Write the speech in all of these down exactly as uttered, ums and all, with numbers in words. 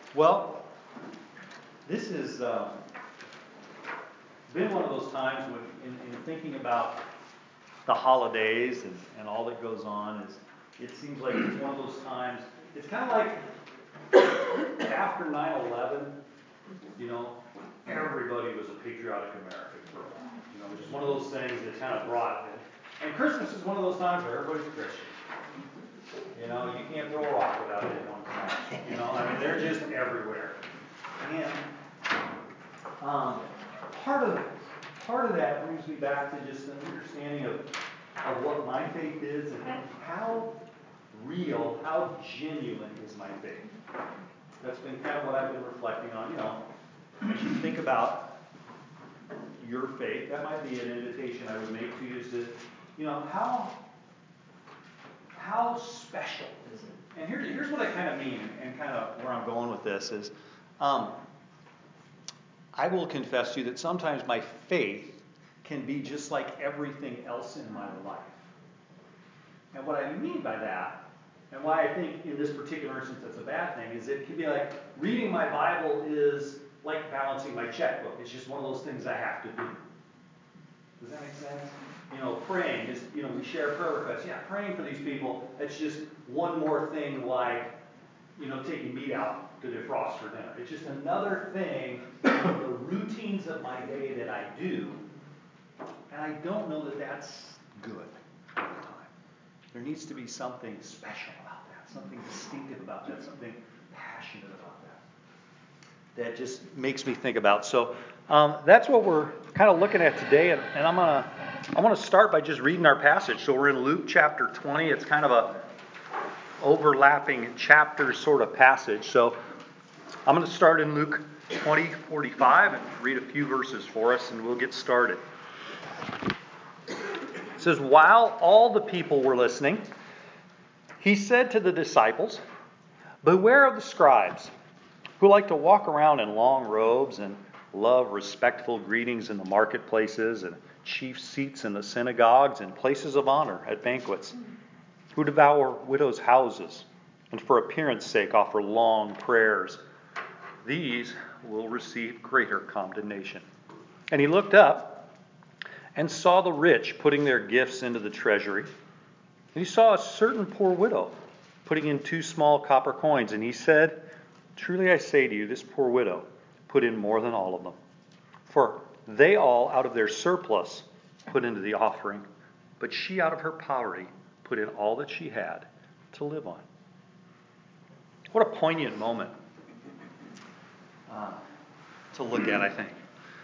Well, this has uh, been one of those times when, in, in thinking about the holidays and, and all that goes on, is it seems like it's one of those times. It's kind of like after nine eleven, you know, everybody was a patriotic American for a while. You know, it was just one of those things that kind of brought it. And Christmas is one of those times where everybody's Christian. You know, you can't throw a rock without hitting one smash. You know, I mean, they're just everywhere. And um, part of part of that brings me back to just an understanding of, of what my faith is and how real, how genuine is my faith. That's been kind of what I've been reflecting on. You know, as you think about your faith, that might be an invitation I would make to you, is to, you know, how how special is it? And here, here's what I kind of mean, and kind of where I'm going with this is, um, I will confess to you that sometimes my faith can be just like everything else in my life. And what I mean by that, and why I think in this particular instance that's a bad thing, is it can be like reading my Bible is like balancing my checkbook. It's just one of those things I have to do. Does that make sense? You know, praying is, you know, we share prayer requests. Yeah, praying for these people, it's just one more thing like, you know, taking meat out to defrost for dinner. It's just another thing in the routines of my day that I do, and I don't know that that's good all the time. There needs to be something special about that, something distinctive about that, something passionate about that, that just makes me think about. So um, that's what we're kind of looking at today, and, and I'm gonna I want to start by just reading our passage. So we're in Luke chapter twenty. It's kind of a overlapping chapter sort of passage. So I'm going to start in Luke twenty forty-five and read a few verses for us, and we'll get started. It says, while all the people were listening, he said to the disciples, beware of the scribes, who like to walk around in long robes and love respectful greetings in the marketplaces and chief seats in the synagogues and places of honor at banquets, who devour widows' houses and for appearance sake offer long prayers. These will receive greater condemnation. And he looked up and saw the rich putting their gifts into the treasury. And he saw a certain poor widow putting in two small copper coins. And he said, truly I say to you, this poor widow put in more than all of them. For they all, out of their surplus, put into the offering. But she, out of her poverty, put in all that she had to live on. What a poignant moment uh, to look at, I think.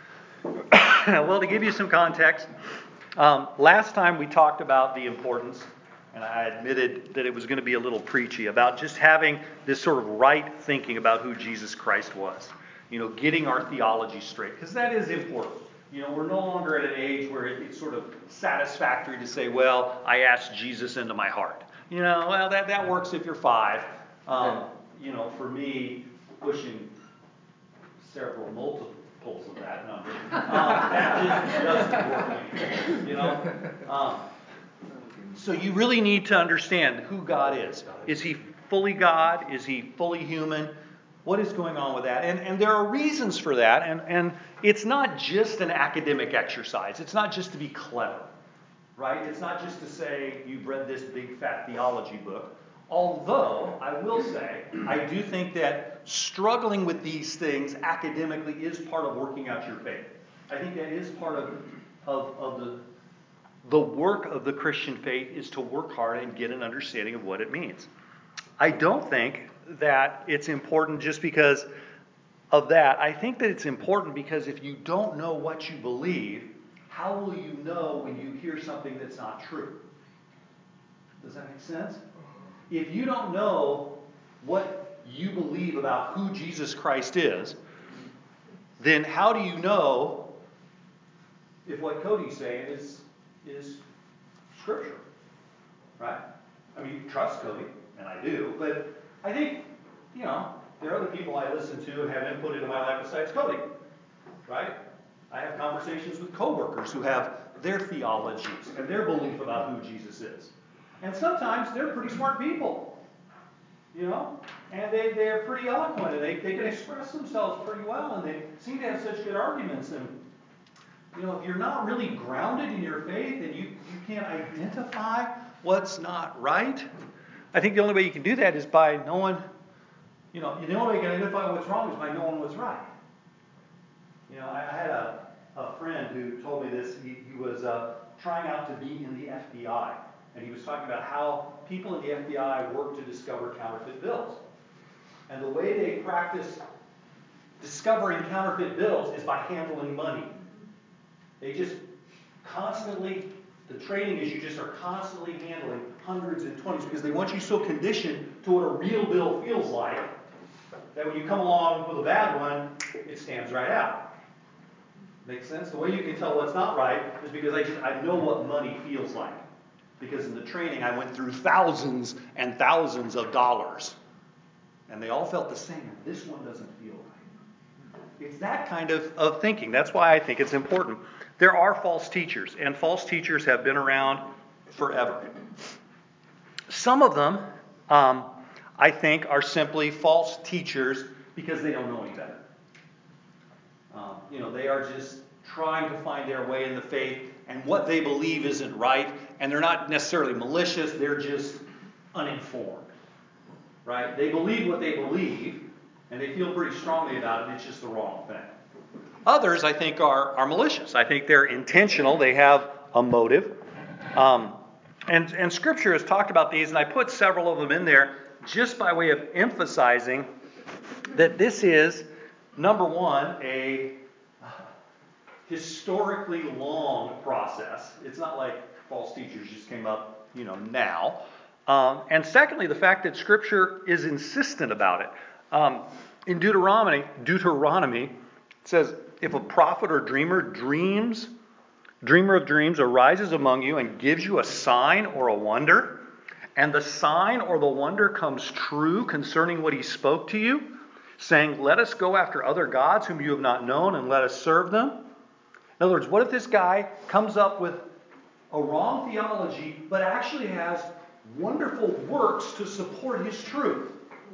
Well, to give you some context, um, last time we talked about the importance, and I admitted that it was going to be a little preachy, about just having this sort of right thinking about who Jesus Christ was. You know, getting our theology straight, because that is important. You know, we're no longer at an age where it's sort of satisfactory to say, well, I asked Jesus into my heart. You know, well, that, that works if you're five. Um, you know, for me, pushing several multiples of that number, um, that just doesn't work anymore. You know? Um, so you really need to understand who God is. Is he fully God? Is he fully human? What is going on with that? And, and there are reasons for that. And, and it's not just an academic exercise. It's not just to be clever, right? It's not just to say you've read this big fat theology book. Although, I will say, I do think that struggling with these things academically is part of working out your faith. I think that is part of, of, of the, the work of the Christian faith, is to work hard and get an understanding of what it means. I don't think that it's important just because of that. I think that it's important because if you don't know what you believe, how will you know when you hear something that's not true? Does that make sense? If you don't know what you believe about who Jesus Christ is, then how do you know if what Cody's saying is, is Scripture? Right? I mean, you trust Cody, and I do, but I think, you know, there are other people I listen to and have input into my life besides Cody. Right? I have conversations with coworkers who have their theologies and their belief about who Jesus is. And sometimes they're pretty smart people. You you know, and they, they're pretty eloquent, and they, they can express themselves pretty well, and they seem to have such good arguments. And, you know, if you're not really grounded in your faith and you, you can't identify what's not right, I think the only way you can do that is by knowing, you know, the only way you can identify what's wrong is by knowing what's right. You know, I, I had a, a friend who told me this. He, he was uh, trying out to be in the F B I. And he was talking about how people in the F B I work to discover counterfeit bills. And the way they practice discovering counterfeit bills is by handling money. They just constantly, the training is you just are constantly handling hundreds and twenties because they want you so conditioned to what a real bill feels like that when you come along with a bad one, it stands right out. Makes sense? The way you can tell what's not right is because I just I know what money feels like. Because in the training I went through thousands and thousands of dollars. And they all felt the same. This one doesn't feel right. It's that kind of, of thinking. That's why I think it's important. There are false teachers, and false teachers have been around forever. Some of them, um, I think, are simply false teachers because they don't know any better. Um, you know, they are just trying to find their way in the faith, and what they believe isn't right, and they're not necessarily malicious, they're just uninformed. Right? They believe what they believe, and they feel pretty strongly about it, it's just the wrong thing. Others, I think, are, are malicious. I think they're intentional, they have a motive. Um, and, and Scripture has talked about these, and I put several of them in there just by way of emphasizing that this is, number one, a historically long process. It's not like false teachers just came up, you know, now. Um, and secondly, the fact that Scripture is insistent about it. Um, in Deuteronomy, Deuteronomy, it says, if a prophet or dreamer dreams, dreamer of dreams arises among you and gives you a sign or a wonder, and the sign or the wonder comes true concerning what he spoke to you, saying, let us go after other gods whom you have not known and let us serve them. In other words, what if this guy comes up with a wrong theology, but actually has wonderful works to support his truth?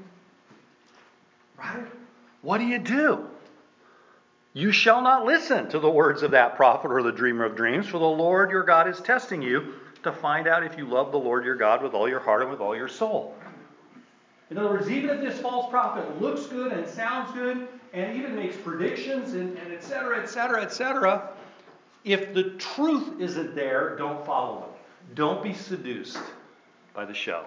Right? What do you do? You shall not listen to the words of that prophet or the dreamer of dreams, for the Lord your God is testing you to find out if you love the Lord your God with all your heart and with all your soul. In other words, even if this false prophet looks good and sounds good and even makes predictions and, and et cetera, et cetera, et cetera, if the truth isn't there, don't follow it. Don't be seduced by the show.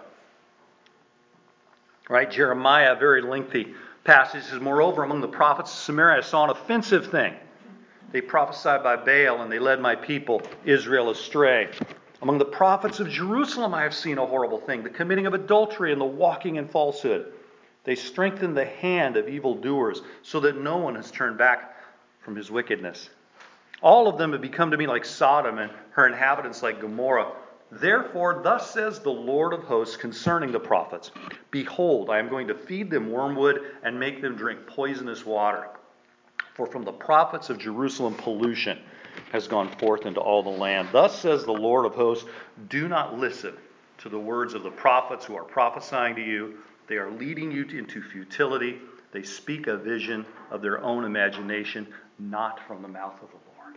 Right? Jeremiah, a very lengthy passage, says, moreover, among the prophets of Samaria, I saw an offensive thing. They prophesied by Baal, and they led my people, Israel, astray. Among the prophets of Jerusalem, I have seen a horrible thing, the committing of adultery and the walking in falsehood. They strengthened the hand of evildoers, so that no one has turned back from his wickedness. All of them have become to me like Sodom, and her inhabitants like Gomorrah. Therefore, thus says the Lord of hosts concerning the prophets, behold, I am going to feed them wormwood and make them drink poisonous water. For from the prophets of Jerusalem pollution has gone forth into all the land. Thus says the Lord of hosts, do not listen to the words of the prophets who are prophesying to you. They are leading you into futility. They speak a vision of their own imagination, not from the mouth of the Lord.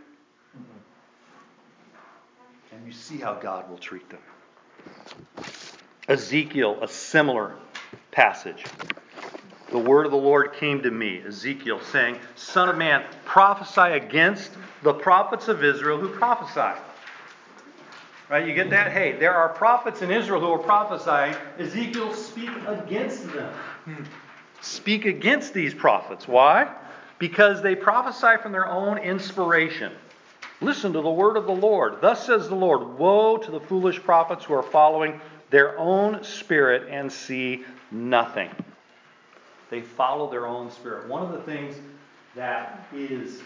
And you see how God will treat them. Ezekiel, a similar passage. The word of the Lord came to me, Ezekiel, saying, Son of man, prophesy against the prophets of Israel who prophesy. Right, you get that? Hey, there are prophets in Israel who are prophesying. Ezekiel, speak against them. Hmm. Speak against these prophets. Why? Because they prophesy from their own inspiration. Listen to the word of the Lord. Thus says the Lord, woe to the foolish prophets who are following their own spirit and see nothing. They follow their own spirit. One of the things that is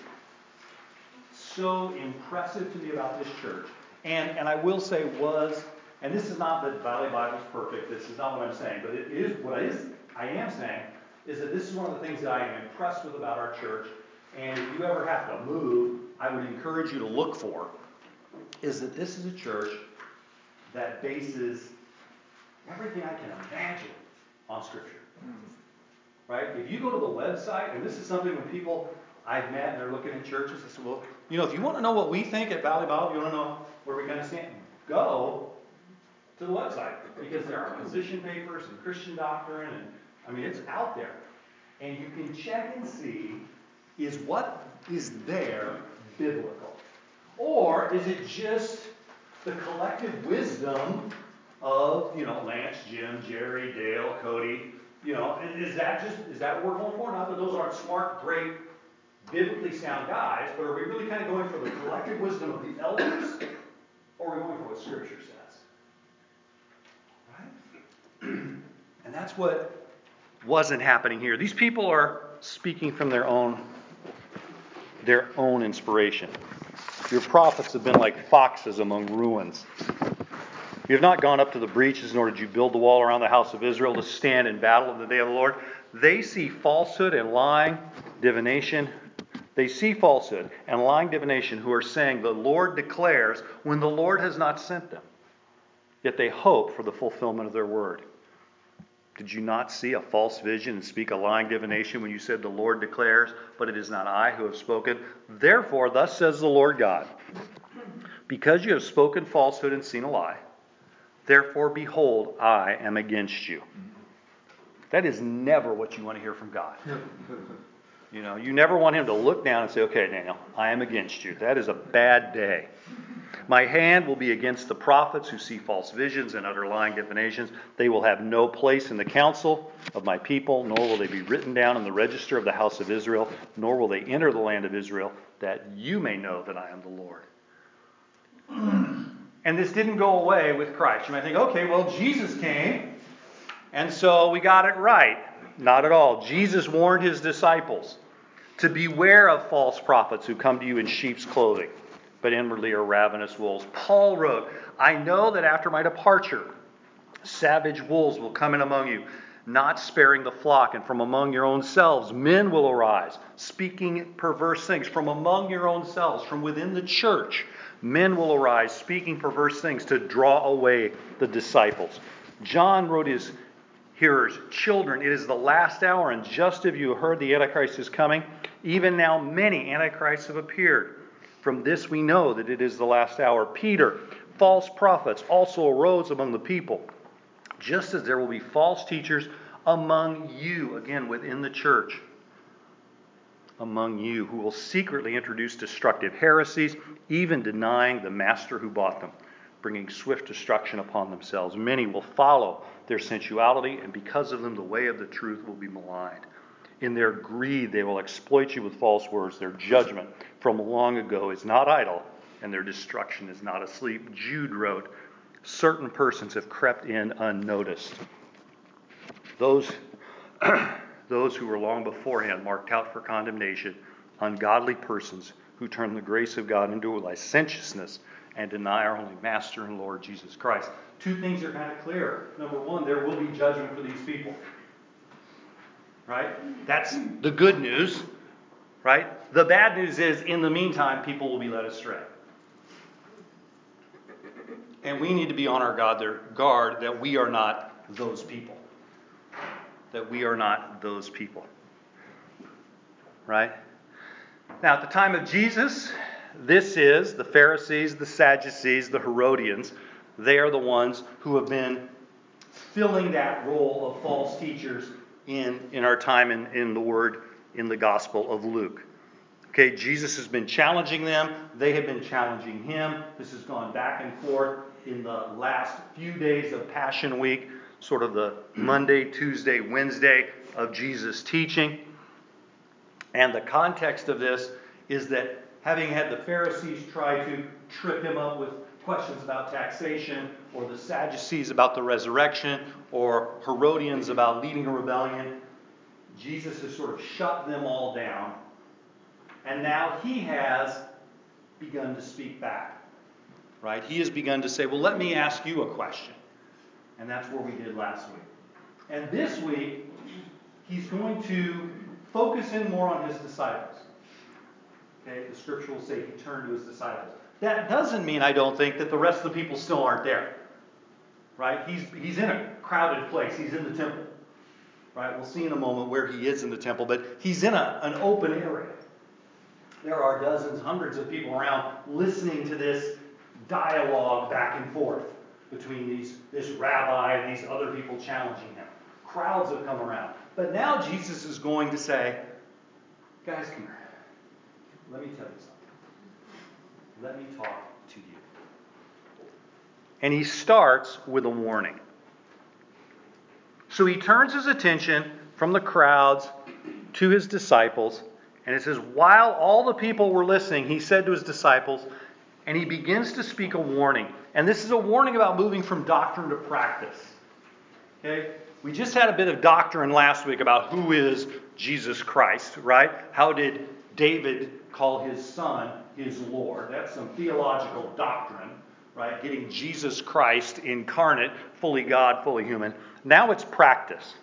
so impressive to me about this church, and, and I will say was, and this is not that Valley Bible is perfect, this is not what I'm saying, but it is what I, is, I am saying is that this is one of the things that I am impressed with about our church, and if you ever have to move, I would encourage you to look for, is that this is a church that bases everything I can imagine on Scripture. Right? If you go to the website, and this is something when people I've met and they're looking at churches, I said, well, you know, if you want to know what we think at Valley Bible, you want to know where we kind of stand, go to the website. Because there are position papers and Christian doctrine, and I mean, it's out there. And you can check and see, is what is there biblical? Or is it just the collective wisdom of, you know, Lance, Jim, Jerry, Dale, Cody? You know, is that just, is that what we're going for? Not that those aren't smart, great, biblically sound guys, but are we really kind of going for the collective wisdom of the elders? Or are we going for what Scripture says? Right? And that's what wasn't happening here. These people are speaking from their own, their own inspiration. Your prophets have been like foxes among ruins. You have not gone up to the breaches, nor did you build the wall around the house of Israel to stand in battle in the day of the Lord. They see falsehood and lying, divination. They see falsehood and lying divination who are saying the Lord declares when the Lord has not sent them. Yet they hope for the fulfillment of their word. Did you not see a false vision and speak a lying divination when you said the Lord declares, but it is not I who have spoken? Therefore, thus says the Lord God, because you have spoken falsehood and seen a lie, therefore, behold, I am against you. That is never what you want to hear from God. You know, you never want him to look down and say, okay, Daniel, I am against you. That is a bad day. My hand will be against the prophets who see false visions and utter lying divinations. They will have no place in the council of my people, nor will they be written down in the register of the house of Israel, nor will they enter the land of Israel, that you may know that I am the Lord. And this didn't go away with Christ. You might think, okay, well, Jesus came, and so we got it right. Not at all. Jesus warned his disciples to beware of false prophets who come to you in sheep's clothing, but inwardly are ravenous wolves. Paul wrote, I know that after my departure, savage wolves will come in among you, not sparing the flock, and from among your own selves men will arise, speaking perverse things. From among your own selves, from within the church, men will arise, speaking perverse things to draw away the disciples. John wrote his hearers, children, it is the last hour, and just as you have heard the Antichrist is coming, even now many Antichrists have appeared. From this we know that it is the last hour. Peter, false prophets also arose among the people, just as there will be false teachers among you, again within the church, among you, who will secretly introduce destructive heresies, even denying the master who bought them, bringing swift destruction upon themselves. Many will follow their sensuality, and because of them the way of the truth will be maligned. In their greed they will exploit you with false words. Their judgment from long ago is not idle, and their destruction is not asleep. Jude wrote, certain persons have crept in unnoticed. Those, those who were long beforehand marked out for condemnation, ungodly persons who turn the grace of God into licentiousness and deny our only Master and Lord Jesus Christ. Two things are kind of clear. Number one, there will be judgment for these people. Right? That's the good news. Right? The bad news is, in the meantime, people will be led astray. And we need to be on our guard that we are not those people. That we are not those people. Right? Now, at the time of Jesus, this is the Pharisees, the Sadducees, the Herodians. They are the ones who have been filling that role of false teachers in, in our time in, in the Word, in the Gospel of Luke. Okay, Jesus has been challenging them. They have been challenging him. This has gone back and forth in the last few days of Passion Week, sort of the Monday, Tuesday, Wednesday of Jesus' teaching. And the context of this is that having had the Pharisees try to trip him up with questions about taxation, or the Sadducees about the resurrection, or Herodians about leading a rebellion, Jesus has sort of shut them all down. And now he has begun to speak back. Right? He has begun to say, well, let me ask you a question. And that's where we did last week. And this week, he's going to focus in more on his disciples. Okay, the scripture will say he turned to his disciples. That doesn't mean, I don't think, that the rest of the people still aren't there. Right? He's, he's in a crowded place. He's in the temple. Right? We'll see in a moment where he is in the temple, but he's in a, an open area. There are dozens, hundreds of people around listening to this dialogue back and forth between these this rabbi and these other people challenging him. Crowds have come around. But now Jesus is going to say, guys, come here. Let me tell you something. Let me talk to you. And he starts with a warning. So he turns his attention from the crowds to his disciples. And it says, while all the people were listening, he said to his disciples, and he begins to speak a warning. And this is a warning about moving from doctrine to practice. Okay? We just had a bit of doctrine last week about who is Jesus Christ, right? How did David call his son his Lord? That's some theological doctrine, right? Getting Jesus Christ incarnate, fully God, fully human. Now it's practice.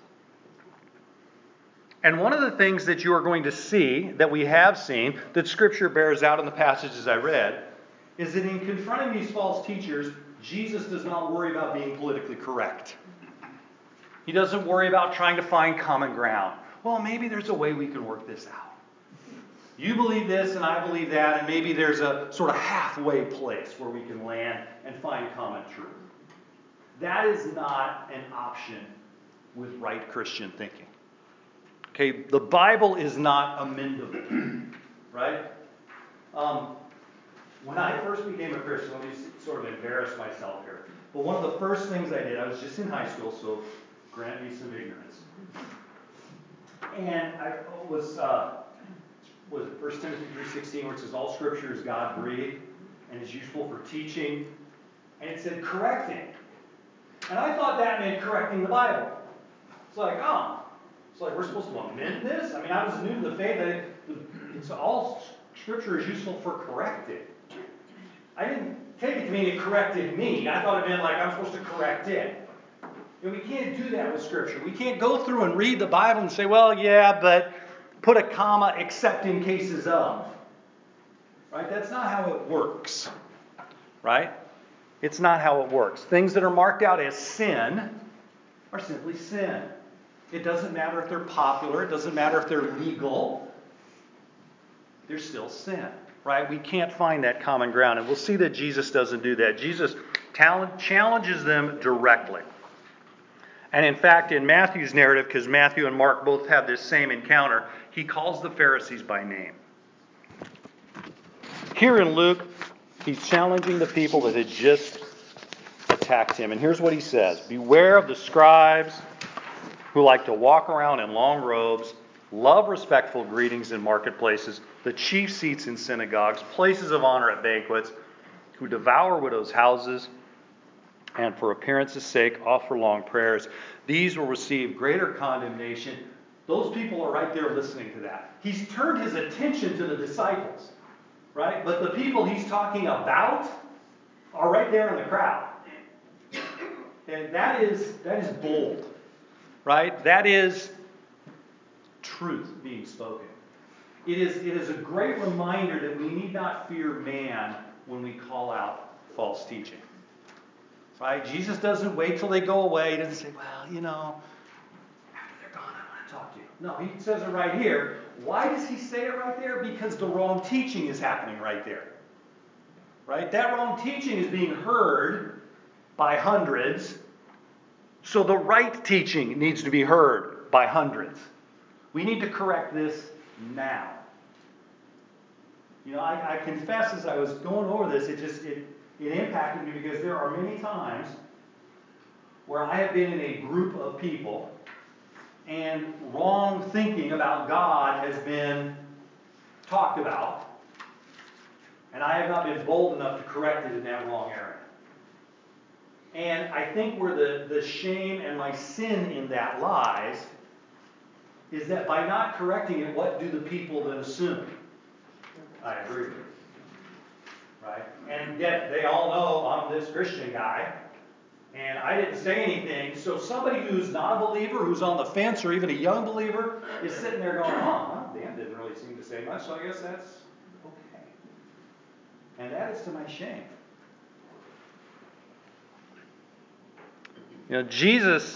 And one of the things that you are going to see, that we have seen, that Scripture bears out in the passages I read, is that in confronting these false teachers, Jesus does not worry about being politically correct. He doesn't worry about trying to find common ground. Well, maybe there's a way we can work this out. You believe this and I believe that, and maybe there's a sort of halfway place where we can land and find common truth. That is not an option with right Christian thinking. Okay, the Bible is not amendable, right? Um, when I first became a Christian, let me sort of embarrass myself here. But one of the first things I did, I was just in high school, so grant me some ignorance. And I was, uh, was it First Timothy three sixteen, where it says, all Scripture is God-breathed and is useful for teaching. And it said correcting. And I thought that meant correcting the Bible. It's like, oh. It's like we're supposed to amend this? I mean, I was new to the faith. I, it's all Scripture is useful for correcting. I didn't take it to mean it corrected me. I thought it meant like I'm supposed to correct it. You know, we can't do that with Scripture. We can't go through and read the Bible and say, well, yeah, but put a comma except in cases of. Right? That's not how it works. Right? It's not how it works. Things that are marked out as sin are simply sin. It doesn't matter if they're popular. It doesn't matter if they're legal. They're still sin, right? We can't find that common ground. And we'll see that Jesus doesn't do that. Jesus challenges them directly. And in fact, in Matthew's narrative, because Matthew and Mark both have this same encounter, he calls the Pharisees by name. Here in Luke, he's challenging the people that had just attacked him. And here's what he says. Beware of the scribes who like to walk around in long robes, love respectful greetings in marketplaces, the chief seats in synagogues, places of honor at banquets, who devour widows' houses, and for appearance's sake offer long prayers. These will receive greater condemnation. Those people are right there listening to that. He's turned his attention to the disciples, right? But the people he's talking about are right there in the crowd. And that is that is bold. Right? That is truth being spoken. It is, it is a great reminder that we need not fear man when we call out false teaching. Right? Jesus doesn't wait till they go away. He doesn't say, well, you know, after they're gone, I want to talk to you. No, he says it right here. Why does he say it right there? Because the wrong teaching is happening right there. Right? That wrong teaching is being heard by hundreds. So the right teaching needs to be heard by hundreds. We need to correct this now. You know, I, I confess as I was going over this, it just it, it impacted me because there are many times where I have been in a group of people and wrong thinking about God has been talked about, and I have not been bold enough to correct it in that wrong area. And I think where the, the shame and my sin in that lies is that by not correcting it, what do the people then assume? I agree with you. Right? And yet they all know I'm this Christian guy, and I didn't say anything. So somebody who's not a believer, who's on the fence, or even a young believer, is sitting there going, oh, well, Dan didn't really seem to say much, so I guess that's okay. And that is to my shame. You know, Jesus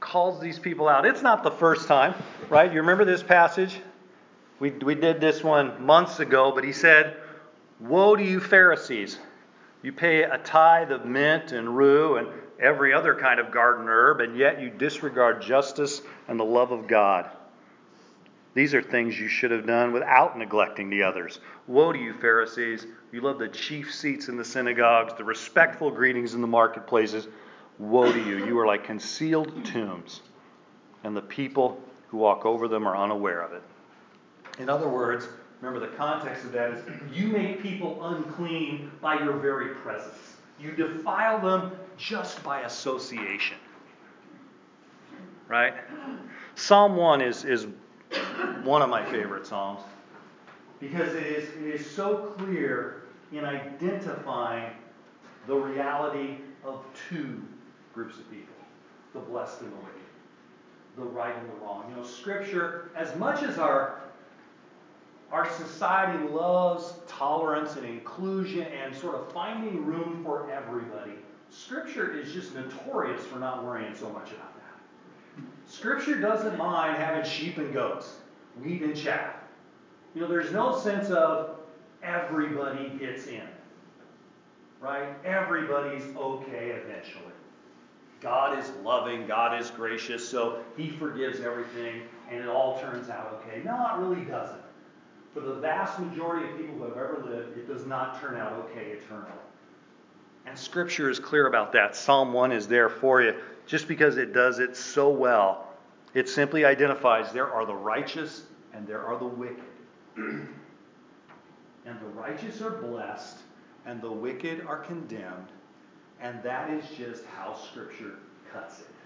calls these people out. It's not the first time, right? You remember this passage? We, we did this one months ago, but he said, "Woe to you Pharisees! You pay a tithe of mint and rue and every other kind of garden herb, and yet you disregard justice and the love of God. These are things you should have done without neglecting the others. Woe to you Pharisees! You love the chief seats in the synagogues, the respectful greetings in the marketplaces. Woe to you! You are like concealed tombs, and the people who walk over them are unaware of it." In other words, remember the context of that is you make people unclean by your very presence. You defile them just by association. Right? Psalm one is, is one of my favorite psalms because it is, it is so clear in identifying the reality of two groups of people, the blessed and the wicked, the right and the wrong. You know, Scripture, as much as our Our society loves tolerance and inclusion and sort of finding room for everybody, Scripture is just notorious for not worrying so much about that. Scripture doesn't mind having sheep and goats, wheat and chaff. You know, there's no sense of everybody gets in, right? Everybody's okay eventually. God is loving, God is gracious, so He forgives everything, and it all turns out okay. No, it really doesn't. For the vast majority of people who have ever lived, it does not turn out okay eternally. And Scripture is clear about that. Psalm one is there for you. Just because it does it so well, it simply identifies there are the righteous and there are the wicked. And the righteous are blessed and the wicked are condemned. And that is just how Scripture cuts it.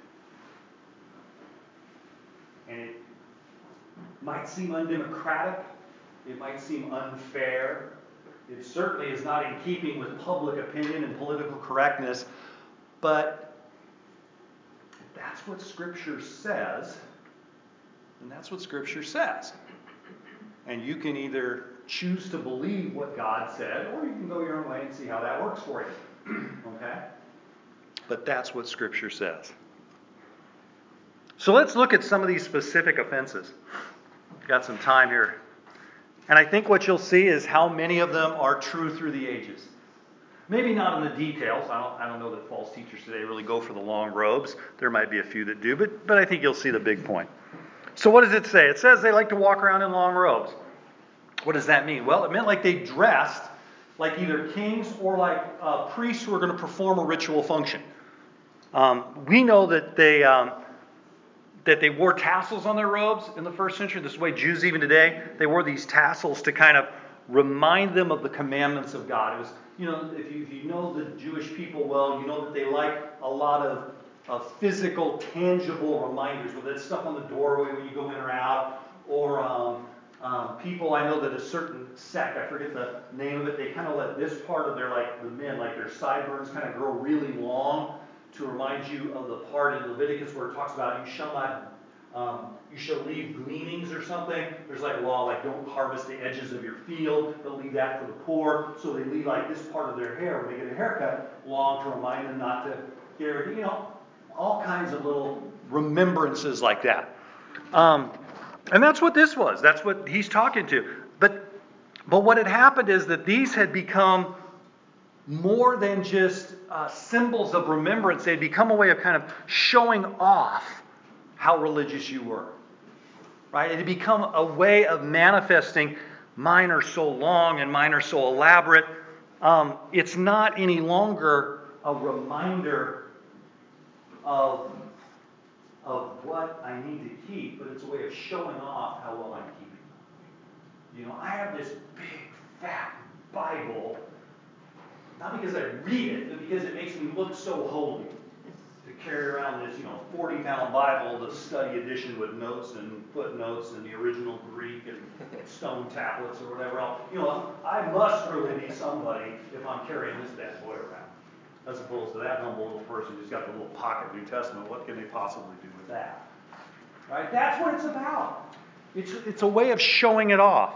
And it might seem undemocratic. It might seem unfair. It certainly is not in keeping with public opinion and political correctness. But if that's what Scripture says, then that's what Scripture says. And you can either choose to believe what God said, or you can go your own way and see how that works for you. Okay? But that's what Scripture says. So let's look at some of these specific offenses. Got some time here. And I think what you'll see is how many of them are true through the ages. Maybe not in the details. I don't, I don't know that false teachers today really go for the long robes. There might be a few that do, but, but I think you'll see the big point. So what does it say? It says they like to walk around in long robes. What does that mean? Well, it meant like they dressed like either kings or like uh, priests who are going to perform a ritual function. Um, we know that they... Um, that they wore tassels on their robes in the first century. This is the way Jews even today, they wore these tassels to kind of remind them of the commandments of God. It was, you know, if you, if you know the Jewish people well, you know that they like a lot of, of physical, tangible reminders, whether it's stuff on the doorway when you go in or out, or um, um, people, I know that a certain sect, I forget the name of it, they kind of let this part of their, like the men, like their sideburns kind of grow really long, to remind you of the part in Leviticus where it talks about you shall not, um, you shall leave gleanings or something. There's like a law like don't harvest the edges of your field, but leave that for the poor. So they leave like this part of their hair when they get a haircut long to remind them not to get rid of, you know, all kinds of little remembrances like that. Um, and that's what this was. That's what he's talking to. But, but what had happened is that these had become more than just uh, symbols of remembrance. They had become a way of kind of showing off how religious you were. Right? It had become a way of manifesting, mine are so long and mine are so elaborate. Um, it's not any longer a reminder of, of what I need to keep, but it's a way of showing off how well I'm keeping. You know, I have this big, fat Bible. Not because I read it, but because it makes me look so holy. To carry around this, you know, forty-pound Bible, the study edition with notes and footnotes and the original Greek and stone tablets or whatever else. You know, I must really be somebody if I'm carrying this bad boy around. As opposed to that humble little person who's got the little pocket New Testament. What can they possibly do with that? Right? That's what it's about. It's, it's a way of showing it off.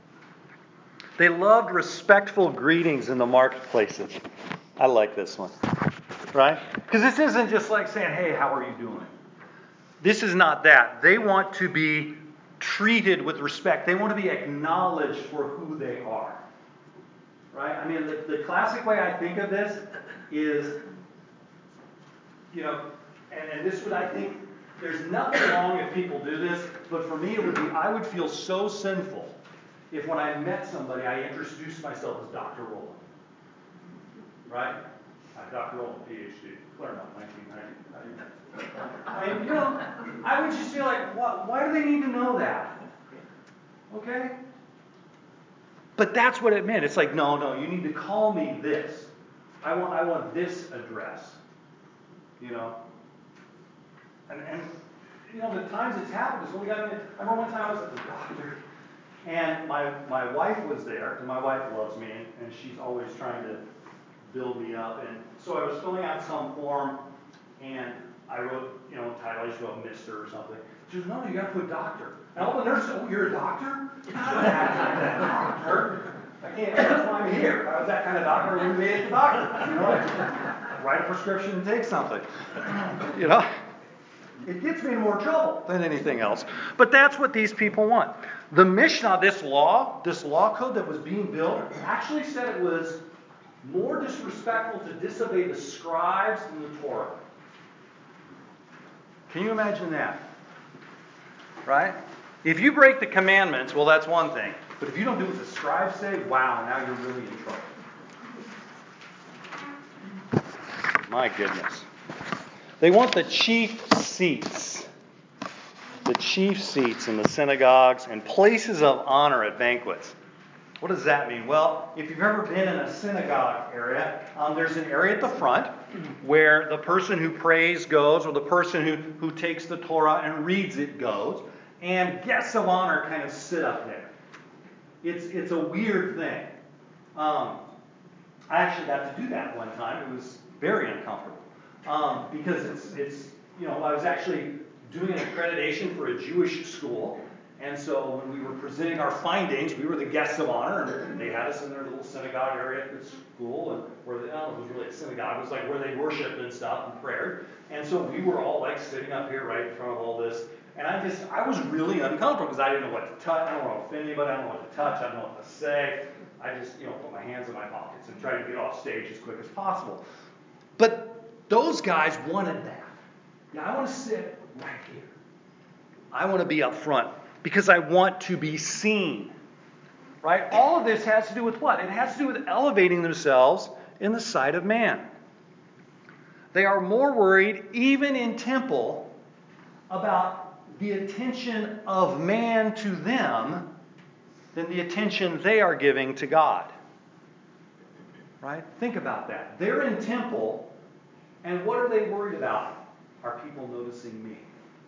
They loved respectful greetings in the marketplaces. I like this one. Right? Because this isn't just like saying, hey, how are you doing? This is not that. They want to be treated with respect. They want to be acknowledged for who they are. Right? I mean, the, the classic way I think of this is, you know, and, and this would, I think, there's nothing wrong if people do this, but for me it would be, I would feel so sinful if when I met somebody, I introduced myself as Doctor Rowland. Right? I'm Doctor Rowland, P H D, Claremont, nineteen ninety. I mean, you know, I would just feel like, why, why do they need to know that? Okay? But that's what it meant. It's like, no, no, you need to call me this. I want, I want this address. You know? And, and you know, the times it's happened is when we got in, I remember one time I was at the doctor, and my, my wife was there, and my wife loves me, and, and she's always trying to build me up. And so I was filling out some form, and I wrote, you know, title, I just wrote Mister or something. She goes, no, you got to put doctor. And all the nurses said, oh, you're a doctor? Not that kind of doctor. I can't, that's why I'm here. If I was that kind of doctor, I wouldn't be a doctor. You know, I write a prescription and take something. You know? It gets me in more trouble than anything else. But that's what these people want. The Mishnah, this law, this law code that was being built, actually said it was more disrespectful to disobey the scribes than the Torah. Can you imagine that? Right? If you break the commandments, well, that's one thing. But if you don't do what the scribes say, wow, now you're really in trouble. My goodness. They want the chief seats. The chief seats in the synagogues and places of honor at banquets. What does that mean? Well, if you've ever been in a synagogue area, um, there's an area at the front where the person who prays goes, or the person who, who takes the Torah and reads it goes, and guests of honor kind of sit up there. It's it's a weird thing. Um, I actually got to do that one time. It was very uncomfortable um, because it's it's you know I was actually doing an accreditation for a Jewish school. And so when we were presenting our findings, we were the guests of honor, and they had us in their little synagogue area at the school, and where they, I don't know if it was really a synagogue, it was like where they worshipped and stuff and prayed. And so we were all like sitting up here right in front of all this, and I just, I was really uncomfortable because I didn't know what to touch, I don't want to offend anybody, I don't know what to touch, I don't know what to say. I just, you know, put my hands in my pockets and tried to get off stage as quick as possible. But those guys wanted that. Yeah, I want to sit right here. I want to be up front. Because I want to be seen. Right? All of this has to do with what? It has to do with elevating themselves in the sight of man. They are more worried, even in temple, about the attention of man to them than the attention they are giving to God. Right? Think about that. They're in temple, and what are they worried about? Are people noticing me?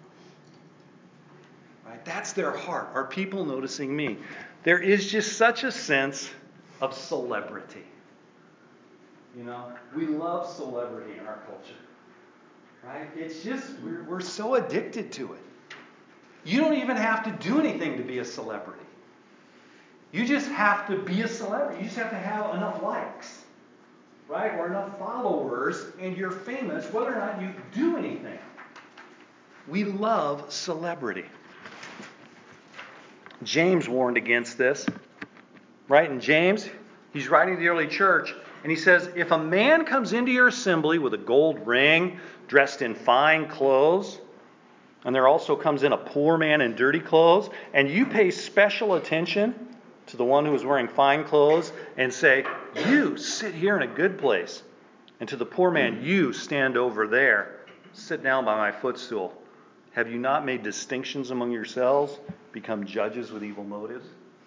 Right? That's their heart. Are people noticing me? There is just such a sense of celebrity. You know, we love celebrity in our culture. Right? It's just, we're, we're so addicted to it. You don't even have to do anything to be a celebrity. You just have to be a celebrity. You just have to have enough likes. Right? Or enough followers, and you're famous whether or not you do anything. We love celebrity. James warned against this, right? In James, he's writing to the early church, and he says, if a man comes into your assembly with a gold ring, dressed in fine clothes, and there also comes in a poor man in dirty clothes, and you pay special attention to the one who is wearing fine clothes, and say, you sit here in a good place, and to the poor man, you stand over there, sit down by my footstool. Have you not made distinctions among yourselves, become judges with evil motives?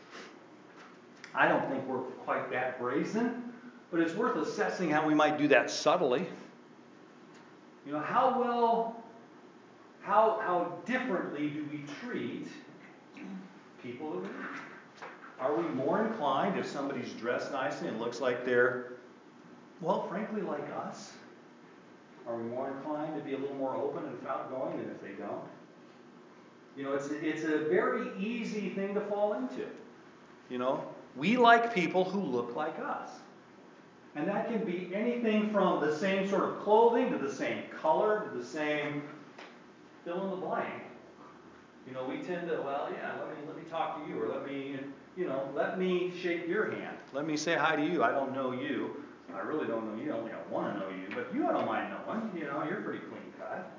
I don't think we're quite that brazen, but it's worth assessing how we might do that subtly. You know, how well, how how differently do we treat people that we meet? Are we more inclined if somebody's dressed nicely and looks like they're, well, frankly, like us? Are we more inclined to be a little more open and outgoing than if they don't? You know, it's a, it's a very easy thing to fall into. You know, we like people who look like us. And that can be anything from the same sort of clothing to the same color to the same fill in the blank. You know, we tend to, well, yeah, let me let me talk to you, or let me, you know, let me shake your hand. Let me say hi to you. I don't know you. I really don't know you. I only want to know you, but you I don't mind knowing. You know, you're pretty clean cut.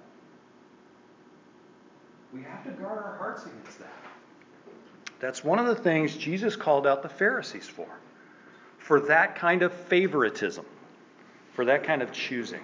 We have to guard our hearts against that. That's one of the things Jesus called out the Pharisees for. For that kind of favoritism. For that kind of choosing.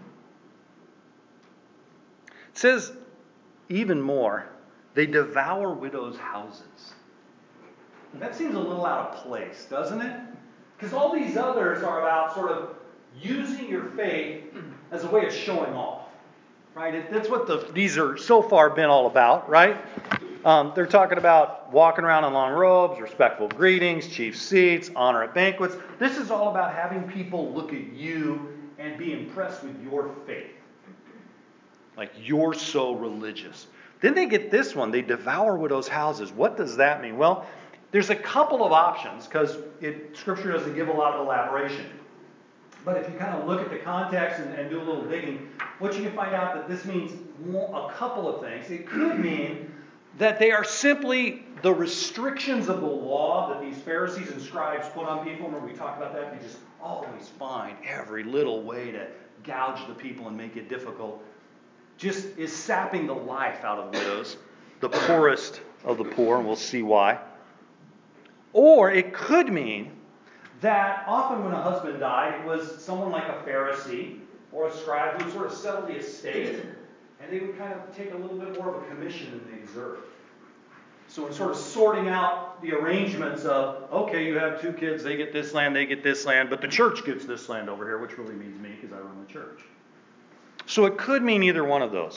It says even more, they devour widows' houses. That seems a little out of place, doesn't it? Because all these others are about sort of using your faith as a way of showing off. Right? It, that's what the, these are so far been all about, right? Um, they're talking about walking around in long robes, respectful greetings, chief seats, honor at banquets. This is all about having people look at you and be impressed with your faith. Like, you're so religious. Then they get this one. They devour widows' houses. What does that mean? Well, there's a couple of options because Scripture doesn't give a lot of elaboration. But if you kind of look at the context and, and do a little digging, what you can find out that this means a couple of things. It could mean that they are simply the restrictions of the law that these Pharisees and scribes put on people. Remember we talked about that? They just always find every little way to gouge the people and make it difficult. Just is sapping the life out of widows, the poorest of the poor, and we'll see why. Or it could mean that often when a husband died, it was someone like a Pharisee or a scribe who sort of settled the estate, and they would kind of take a little bit more of a commission than they deserved. So in sort of sorting out the arrangements of, okay, you have two kids, they get this land, they get this land, but the church gets this land over here, which really means me because I run the church. So it could mean either one of those.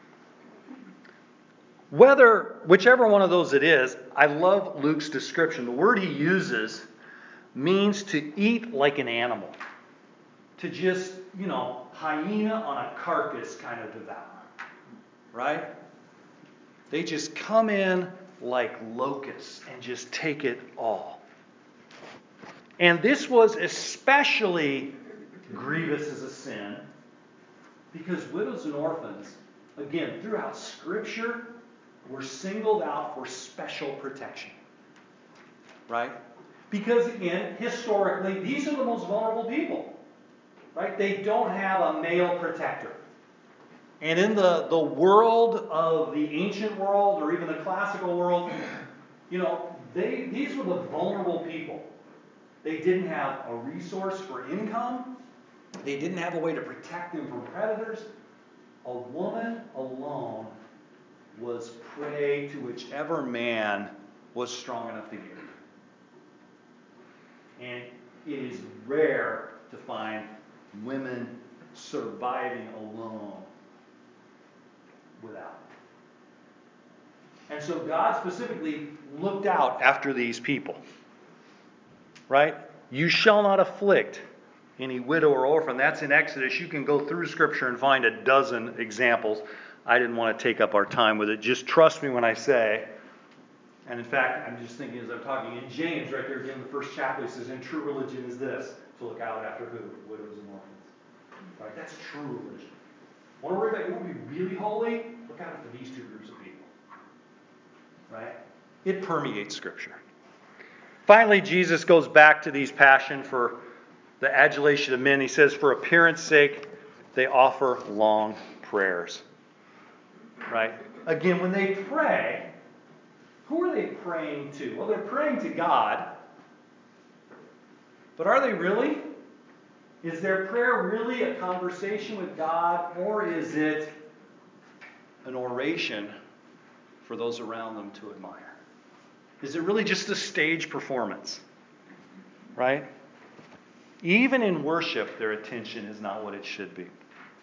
Whether, whichever one of those it is, I love Luke's description. The word he uses means to eat like an animal. To just, you know, hyena on a carcass kind of devour. Right? They just come in like locusts and just take it all. And this was especially grievous as a sin because widows and orphans, again, throughout Scripture, were singled out for special protection. Right? Because, again, historically, these are the most vulnerable people. Right? They don't have a male protector. And in the, the world of the ancient world, or even the classical world, you know, they these were the vulnerable people. They didn't have a resource for income. They didn't have a way to protect them from predators. A woman alone was prey to whichever man was strong enough to get her. And it is rare to find women surviving alone without. And so God specifically looked out after these people. Right? You shall not afflict any widow or orphan. That's in Exodus. You can go through Scripture and find a dozen examples. I didn't want to take up our time with it. Just trust me when I say, and in fact, I'm just thinking as I'm talking, in James, right there again, the first chapter, he says, and true religion is this, to look out after who? Widows and orphans. Right? That's true religion. Want to worry about you want to be really holy? Look out for these two groups of people. Right? It permeates Scripture. Finally, Jesus goes back to these passion for the adulation of men. He says, for appearance sake, they offer long prayers. Right? Again, when they pray, who are they praying to? Well, they're praying to God. But are they really? Is their prayer really a conversation with God, or is it an oration for those around them to admire? Is it really just a stage performance? Right? Even in worship, their attention is not what it should be.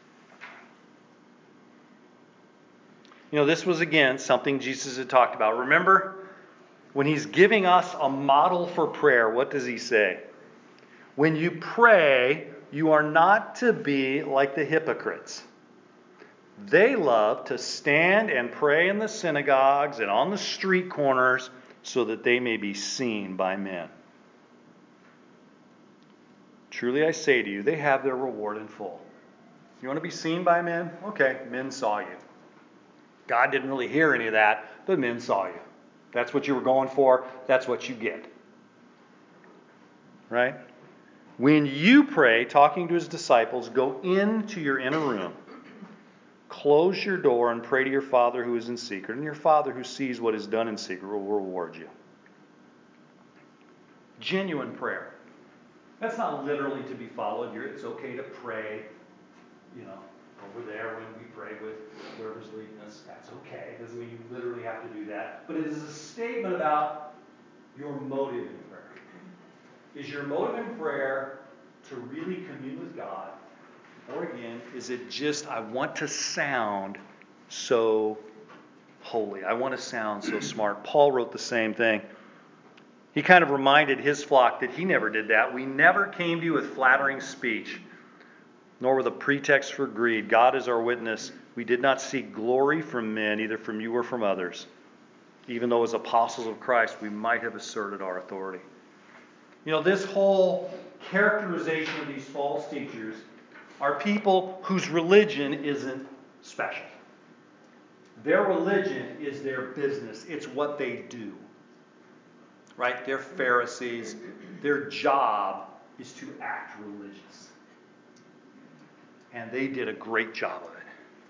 You know, this was, again, something Jesus had talked about. Remember, when he's giving us a model for prayer, what does he say? When you pray, you are not to be like the hypocrites. They love to stand and pray in the synagogues and on the street corners so that they may be seen by men. Truly I say to you, they have their reward in full. You want to be seen by men? Okay, men saw you. God didn't really hear any of that, but men saw you. That's what you were going for. That's what you get. Right? When you pray, talking to his disciples, go into your inner room, close your door, and pray to your Father who is in secret. And your Father who sees what is done in secret will reward you. Genuine prayer. That's not literally to be followed. It's okay to pray, you know, over there when we pray with whoever's leading us. That's okay. It doesn't mean you literally have to do that. But it is a statement about your motive in prayer. Is your motive in prayer to really commune with God? Or again, is it just, I want to sound so holy. I want to sound so smart. Paul wrote the same thing. He kind of reminded his flock that he never did that. We never came to you with flattering speech, nor with a pretext for greed. God is our witness. We did not seek glory from men, either from you or from others. Even though as apostles of Christ, we might have asserted our authority. You know, this whole characterization of these false teachers are people whose religion isn't special. Their religion is their business. It's what they do. Right? They're Pharisees. Their job is to act religious. And they did a great job of it.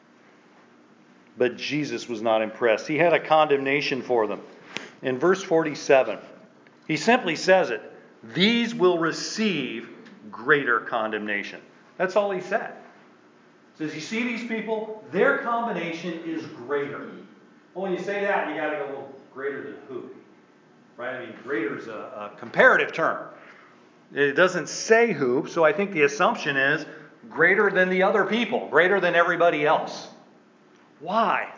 But Jesus was not impressed. He had a condemnation for them. In verse forty-seven, he simply says it. These will receive greater condemnation. That's all he said. He says, you see these people? Their combination is greater. Well, when you say that, you got to go, well, greater than who? Right? I mean, greater is a, a comparative term. It doesn't say who, so I think the assumption is greater than the other people, greater than everybody else. Why?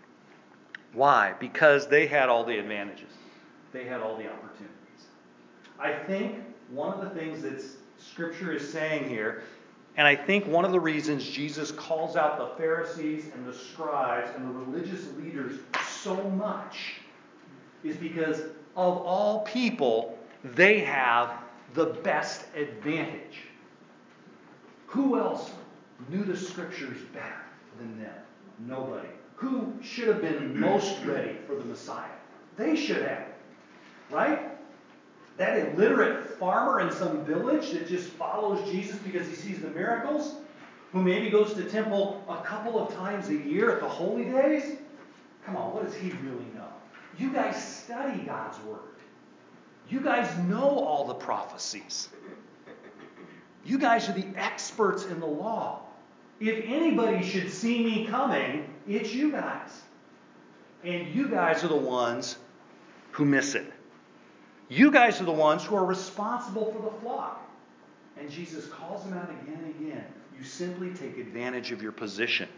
Why? Because they had all the advantages. They had all the opportunities. I think one of the things that Scripture is saying here, and I think one of the reasons Jesus calls out the Pharisees and the scribes and the religious leaders so much, is because of all people, they have the best advantage. Who else knew the Scriptures better than them? Nobody. Who should have been most ready for the Messiah? They should have. Right? That illiterate farmer in some village that just follows Jesus because he sees the miracles, who maybe goes to temple a couple of times a year at the holy days? Come on, what does he really know? You guys study God's Word. You guys know all the prophecies. You guys are the experts in the law. If anybody should see me coming, it's you guys. And you guys are the ones who miss it. You guys are the ones who are responsible for the flock. And Jesus calls them out again and again. You simply take advantage of your position.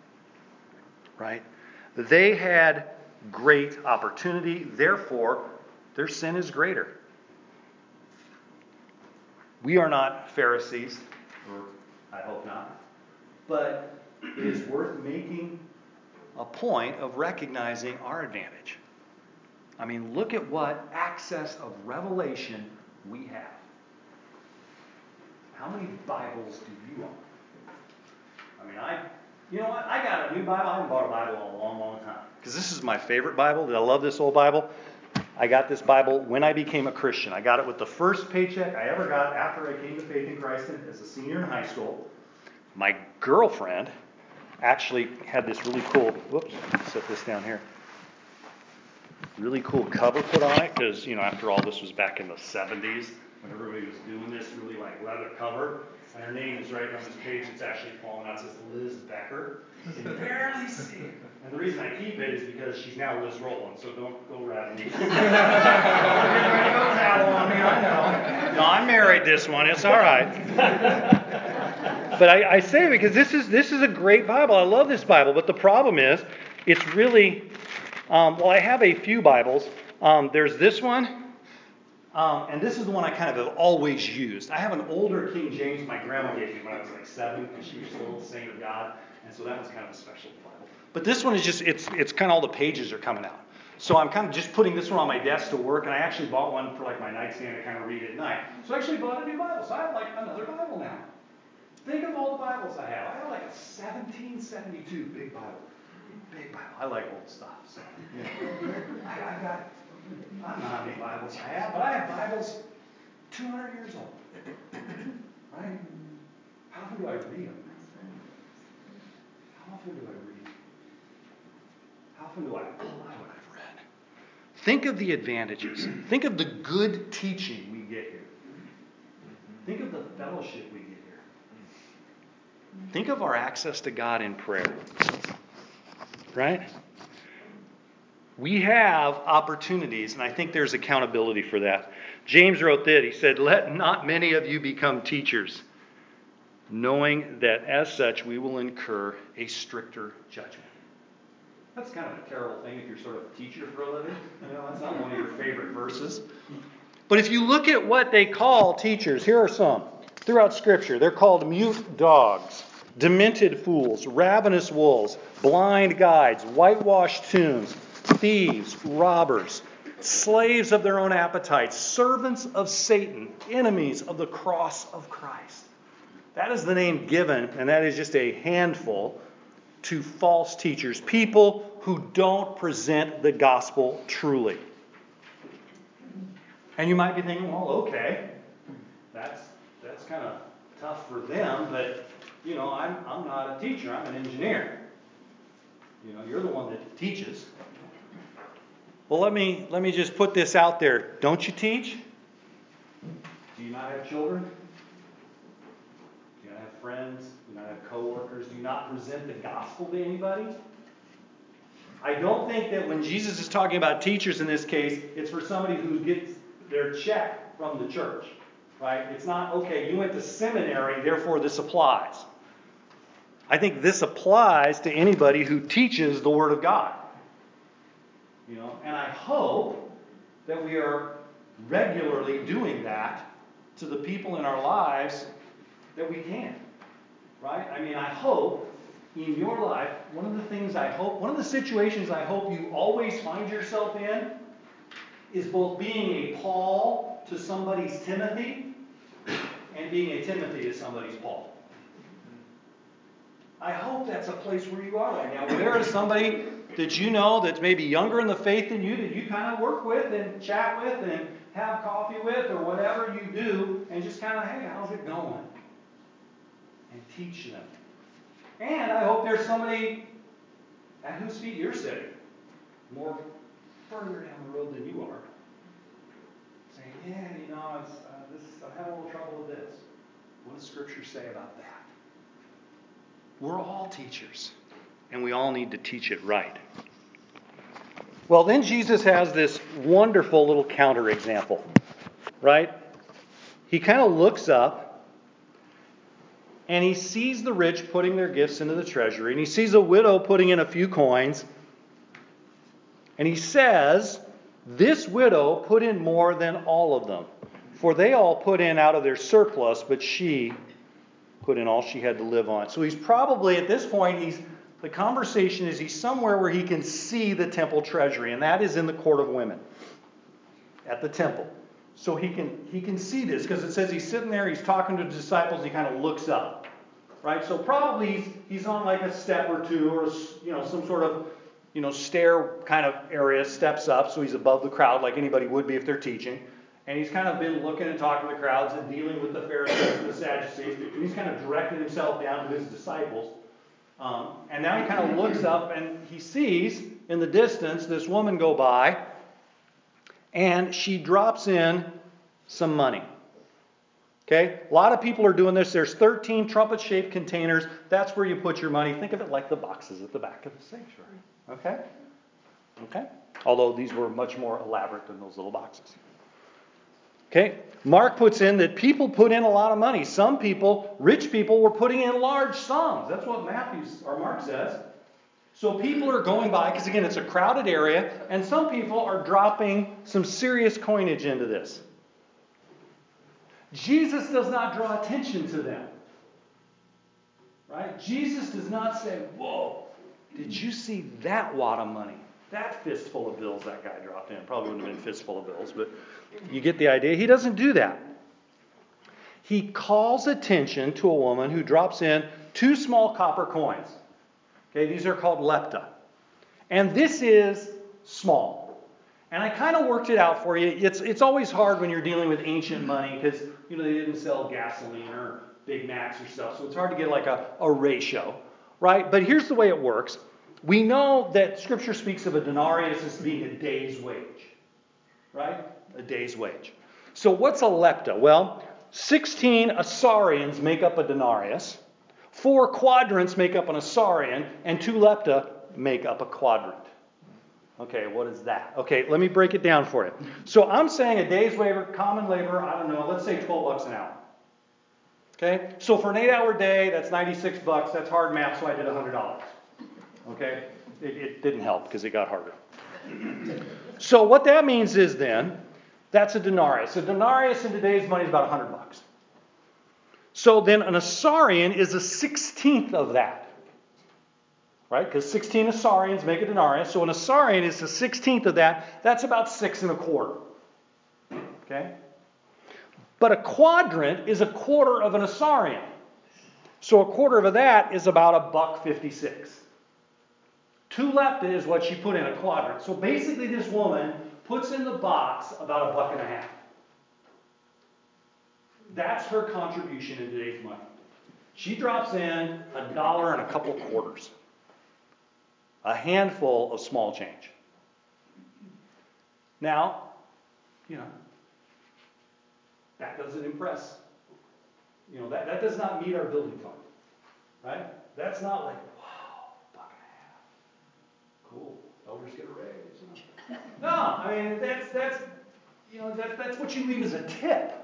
Right? They had great opportunity. Therefore, their sin is greater. We are not Pharisees, or I hope not. But it is worth making a point of recognizing our advantage. I mean, look at what access of revelation we have. How many Bibles do you own? I mean, I, you know what? I got a new Bible. I haven't bought a Bible in a long, long time. Because this is my favorite Bible. I love this old Bible. I got this Bible when I became a Christian. I got it with the first paycheck I ever got after I came to faith in Christ as a senior in high school. My girlfriend actually had this really cool, whoops, set this down here. Really cool cover put on it because, you know, after all, this was back in the seventies when everybody was doing this really like leather cover. And her name is right on this page. It's actually fallen out. It says Liz Becker. You can barely see it. And the reason I keep it is because she's now Liz Rowland, so don't go ratting me. You're trying to go towel on me, I know. No, I married this one. It's all right. But I, I say it because this is this is a great Bible. I love this Bible. But the problem is, it's really, um, well, I have a few Bibles. Um, there's this one. Um, and this is the one I kind of have always used. I have an older King James my grandma gave me when I was like seven, because she was still the saint of God. And so that was kind of a special Bible. But this one is just, it's it's kind of all the pages are coming out. So I'm kind of just putting this one on my desk to work. And I actually bought one for like my nightstand to kind of read at night. So I actually bought a new Bible. So I have like another Bible now. Think of all the Bibles I have. I have like a seventeen seventy-two big Bible. big Bible. I like old stuff. So, you know, I, I got, I don't know how many Bibles I have, but I have Bibles two hundred years old. Right? How often do I read them? How often do I read them? How often do I apply what I've read? Think of the advantages. Think of the good teaching we get here. Think of the fellowship we get here. Think of our access to God in prayer. Right? We have opportunities, and I think there's accountability for that. James wrote that. He said, "Let not many of you become teachers, knowing that as such we will incur a stricter judgment." That's kind of a terrible thing if you're sort of a teacher for a living. You know, that's not one of your favorite verses. But if you look at what they call teachers, here are some. Throughout Scripture, they're called mute dogs, demented fools, ravenous wolves, blind guides, whitewashed tombs, thieves, robbers, slaves of their own appetites, servants of Satan, enemies of the cross of Christ. That is the name given, and that is just a handful to false teachers, people who don't present the gospel truly. And you might be thinking, well, okay, that's that's kind of tough for them, but you know, I'm I'm not a teacher, I'm an engineer. You know, you're the one that teaches. Well, let me let me just put this out there. Don't you teach? Do you not have children? Do you not have friends? Do you not have coworkers? Do you not present the gospel to anybody? I don't think that when Jesus is talking about teachers in this case, it's for somebody who gets their check from the church. Right? It's not, okay, you went to seminary, therefore this applies. I think this applies to anybody who teaches the Word of God. You know, and I hope that we are regularly doing that to the people in our lives that we can. Right? I mean, I hope in your life, one of the things I hope, one of the situations I hope you always find yourself in is both being a Paul to somebody's Timothy and being a Timothy to somebody's Paul. I hope that's a place where you are right now, where there is somebody that you know that's maybe younger in the faith than you, that you kind of work with and chat with and have coffee with or whatever you do, and just kind of, hey, how's it going? And teach them. And I hope there's somebody at whose feet you're sitting, more further down the road than you are, saying, yeah, you know, I was, uh, this, I'm having a little trouble with this. What does Scripture say about that? We're all teachers, and we all need to teach it right. Well, then Jesus has this wonderful little counterexample, right? He kind of looks up, and he sees the rich putting their gifts into the treasury, and he sees a widow putting in a few coins, and he says, "This widow put in more than all of them, for they all put in out of their surplus, but she put in all she had to live on." So he's probably, at this point, he's the conversation is he's somewhere where he can see the temple treasury, and that is in the court of women at the temple. So he can he can see this because it says he's sitting there, he's talking to the disciples, and he kind of looks up, right? So probably he's, he's on like a step or two, or you know some sort of you know stair kind of area, steps up, so he's above the crowd like anybody would be if they're teaching. And he's kind of been looking and talking to the crowds and dealing with the Pharisees and the Sadducees. And he's kind of directed himself down to his disciples. Um, and now he kind of looks up and he sees in the distance this woman go by. And she drops in some money. Okay? A lot of people are doing this. There's thirteen trumpet-shaped containers. That's where you put your money. Think of it like the boxes at the back of the sanctuary. Okay? Okay? Although these were much more elaborate than those little boxes. Okay, Mark puts in that people put in a lot of money. Some people, rich people, were putting in large sums. That's what Matthew or Mark says. So people are going by, because again, it's a crowded area, and some people are dropping some serious coinage into this. Jesus does not draw attention to them. Right? Jesus does not say, whoa, did you see that wad of money? That fistful of bills that guy dropped in. Probably wouldn't have been fistful of bills, but you get the idea. He doesn't do that. He calls attention to a woman who drops in two small copper coins. Okay, these are called lepta. And this is small. And I kind of worked it out for you. It's, it's always hard when you're dealing with ancient money because, you know, they didn't sell gasoline or Big Macs or stuff. So it's hard to get like a, a ratio, right? But here's the way it works. We know that Scripture speaks of a denarius as being a day's wage, right? A day's wage. So what's a lepta? Well, sixteen assarians make up a denarius. Four quadrants make up an assarian. And two lepta make up a quadrant. Okay, what is that? Okay, let me break it down for you. So I'm saying a day's labor, common labor, I don't know, let's say twelve bucks an hour. Okay, so for an eight-hour day, that's ninety-six bucks. That's hard math, so I did one hundred dollars. Okay, it, it didn't help because it got harder. So what that means is then, that's a denarius. A denarius in today's money is about one hundred bucks. So then an assarian is a sixteenth of that. Right? Because sixteen assarians make a denarius. So an assarian is a sixteenth of that. That's about six and a quarter. Okay? But a quadrant is a quarter of an assarian. So a quarter of that is about a buck fifty-six. Two lepta is what she put in a quadrant. So basically this woman puts in the box about a buck and a half. That's her contribution in today's money. She drops in a dollar and a couple quarters. A handful of small change. Now, you know, that doesn't impress. You know, that, that does not meet our building fund. Right? That's not like, wow, buck and a half. Cool. Elders get a raise. You know? No, I mean, that's, that's, you know, that, that's what you leave as a tip.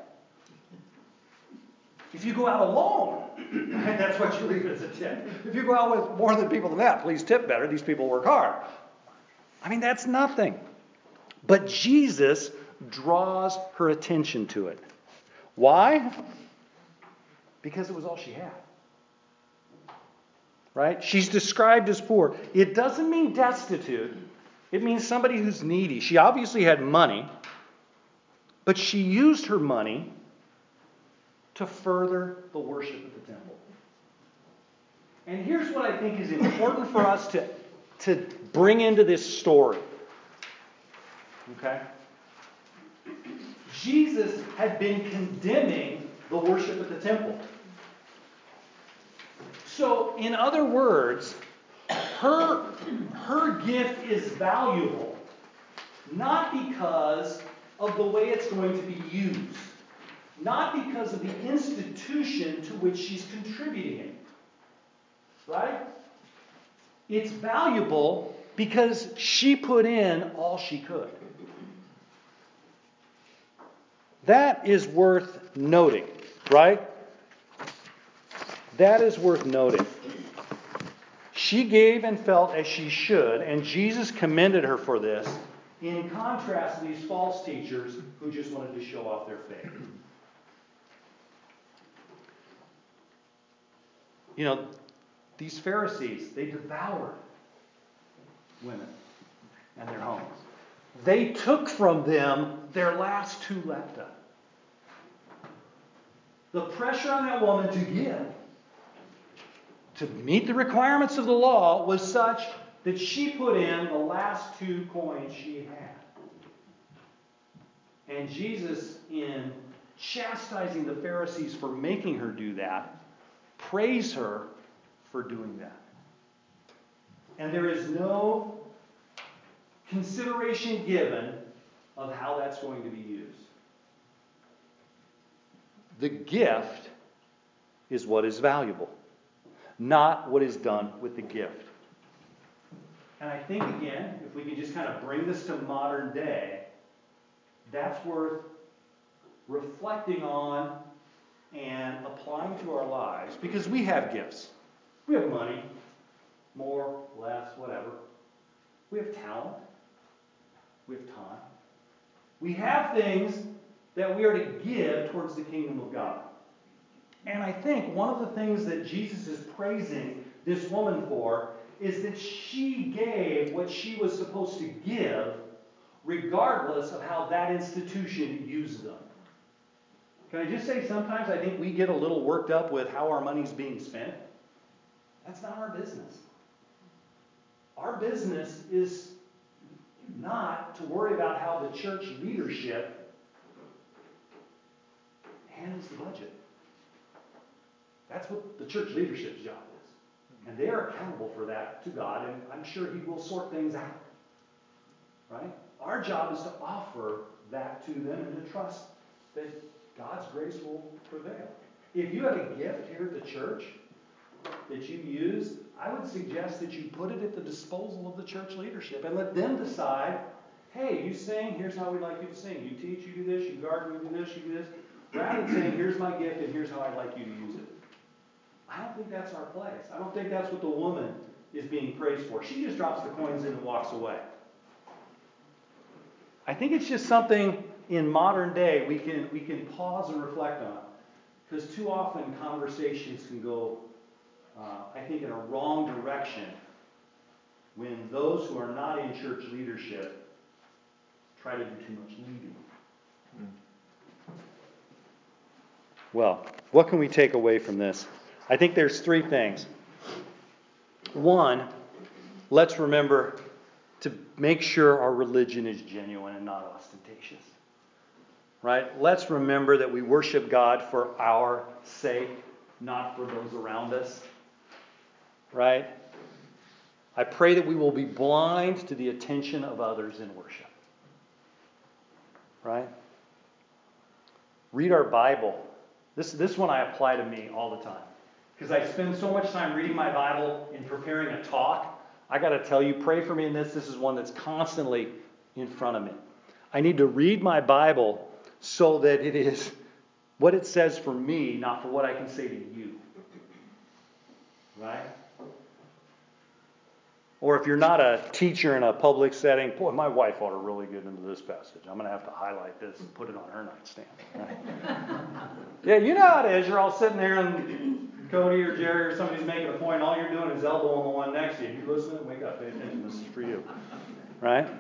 If you go out alone, that's what you leave as a tip. If you go out with more than people than that, please tip better. These people work hard. I mean, that's nothing. But Jesus draws her attention to it. Why? Because it was all she had. Right? She's described as poor. It doesn't mean destitute. It means somebody who's needy. She obviously had money, but she used her money to further the worship of the temple. And here's what I think is important for us to, to bring into this story. Okay? Jesus had been condemning the worship at the temple. So, in other words, her, her gift is valuable not because of the way it's going to be used. Not because of the institution to which she's contributing it. Right? It's valuable because she put in all she could. That is worth noting, right? That is worth noting. She gave and felt as she should, and Jesus commended her for this, in contrast to these false teachers who just wanted to show off their faith. You know, these Pharisees, they devoured women and their homes. They took from them their last two lepta. The pressure on that woman to give, to meet the requirements of the law, was such that she put in the last two coins she had. And Jesus, in chastising the Pharisees for making her do that, praise her for doing that. And there is no consideration given of how that's going to be used. The gift is what is valuable, not what is done with the gift. And I think, again, if we could just kind of bring this to modern day, that's worth reflecting on and applying to our lives, because we have gifts. We have money, more, less, whatever. We have talent. We have time. We have things that we are to give towards the kingdom of God. And I think one of the things that Jesus is praising this woman for is that she gave what she was supposed to give, regardless of how that institution used them. Can I just say, sometimes I think we get a little worked up with how our money's being spent. That's not our business. our business is not to worry about how the church leadership handles the budget. That's what the church leadership's job is. And they are accountable for that to God, and I'm sure He will sort things out. Right? Our job is to offer that to them and to trust that God's grace will prevail. If you have a gift here at the church that you use, I would suggest that you put it at the disposal of the church leadership and let them decide, hey, you sing, here's how we'd like you to sing. You teach, you do this, you garden, you do this, you do this. Rather than saying, here's my gift and here's how I'd like you to use it. I don't think that's our place. I don't think that's what the woman is being praised for. She just drops the coins in and walks away. I think it's just something in modern day we can we can pause and reflect on. Because too often conversations can go, uh, I think, in a wrong direction when those who are not in church leadership try to do too much leading. Well, what can we take away from this? I think there's three things. One, let's remember to make sure our religion is genuine and not ostentatious. Right? Let's remember that we worship God for our sake, not for those around us. Right? I pray that we will be blind to the attention of others in worship. Right? Read our Bible. This, this one I apply to me all the time. Because I spend so much time reading my Bible in preparing a talk. I got to tell you, pray for me in this. This is one that's constantly in front of me. I need to read my Bible so that it is what it says for me, not for what I can say to you. Right? Or if you're not a teacher in a public setting, boy, my wife ought to really get into this passage. I'm going to have to highlight this and put it on her nightstand. Right? Yeah, you know how it is. You're all sitting there and Cody or Jerry or somebody's making a point, and all you're doing is elbowing the one next to you. You listening? Wake up, pay attention. This is for you. Right?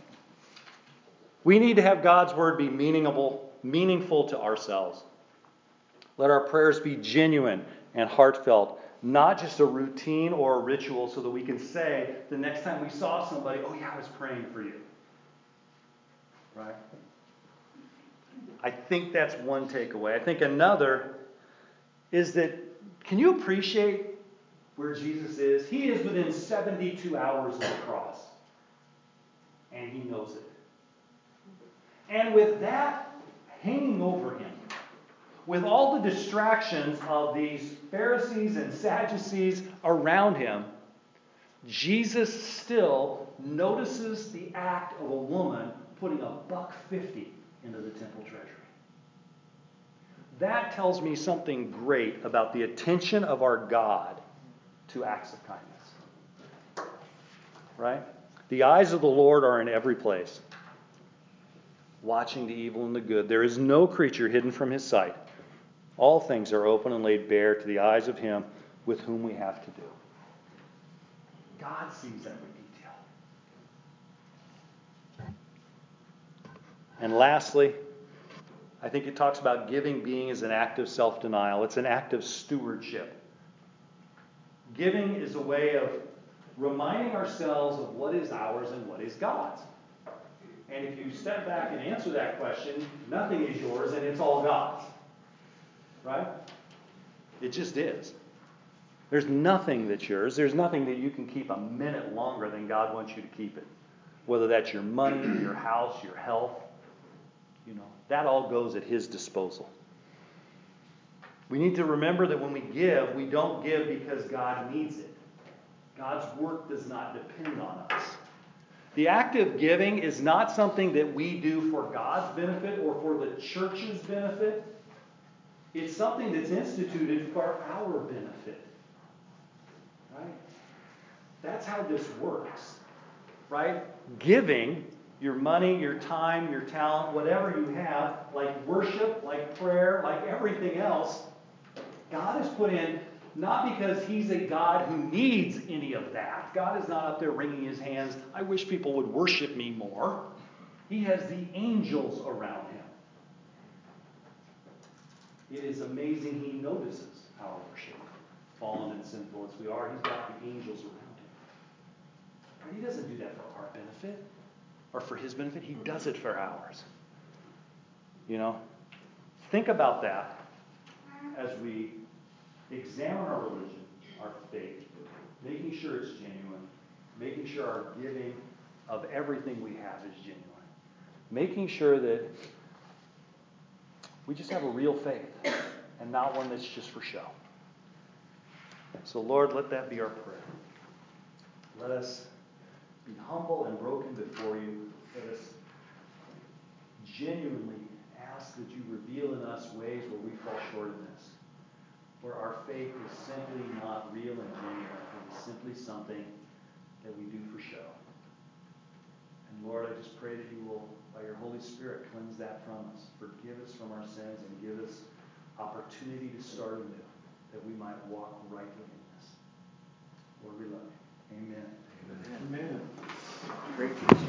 We need to have God's word be meaningful, meaningful to ourselves. Let our prayers be genuine and heartfelt, not just a routine or a ritual so that we can say the next time we saw somebody, oh yeah, I was praying for you. Right? I think that's one takeaway. I think another is that, can you appreciate where Jesus is? He is within seventy-two hours of the cross. And he knows it. And with that hanging over him, with all the distractions of these Pharisees and Sadducees around him, Jesus still notices the act of a woman putting a buck fifty into the temple treasury. That tells me something great about the attention of our God to acts of kindness. Right? The eyes of the Lord are in every place, watching the evil and the good. There is no creature hidden from his sight. All things are open and laid bare to the eyes of him with whom we have to do. God sees every detail. And lastly, I think it talks about giving being as an act of self-denial. It's an act of stewardship. Giving is a way of reminding ourselves of what is ours and what is God's. And if you step back and answer that question, nothing is yours and it's all God's. Right? It just is. There's nothing that's yours. There's nothing that you can keep a minute longer than God wants you to keep it. Whether that's your money, your house, your health. You know, that all goes at his disposal. We need to remember that when we give, we don't give because God needs it. God's work does not depend on us. The act of giving is not something that we do for God's benefit or for the church's benefit. It's something that's instituted for our benefit. Right? That's how this works. Right? Giving your money, your time, your talent, whatever you have, like worship, like prayer, like everything else, God has put in, not because he's a God who needs any of that. God is not up there wringing his hands, I wish people would worship me more. He has the angels around him. It is amazing he notices our worship. Fallen and sinful as we are, he's got the angels around him. He doesn't do that for our benefit or for his benefit. He does it for ours. You know? Think about that as we examine our religion, our faith, making sure it's genuine, making sure our giving of everything we have is genuine, making sure that we just have a real faith and not one that's just for show. So Lord, let that be our prayer. Let us be humble and broken before you. Let us genuinely ask that you reveal in us ways where we fall short in this, where our faith is simply not real and genuine. It is simply something that we do for show. And Lord, I just pray that you will, by your Holy Spirit, cleanse that from us. Forgive us from our sins and give us opportunity to start anew, that we might walk rightly in this. Lord, we love you. Amen. Amen. Great.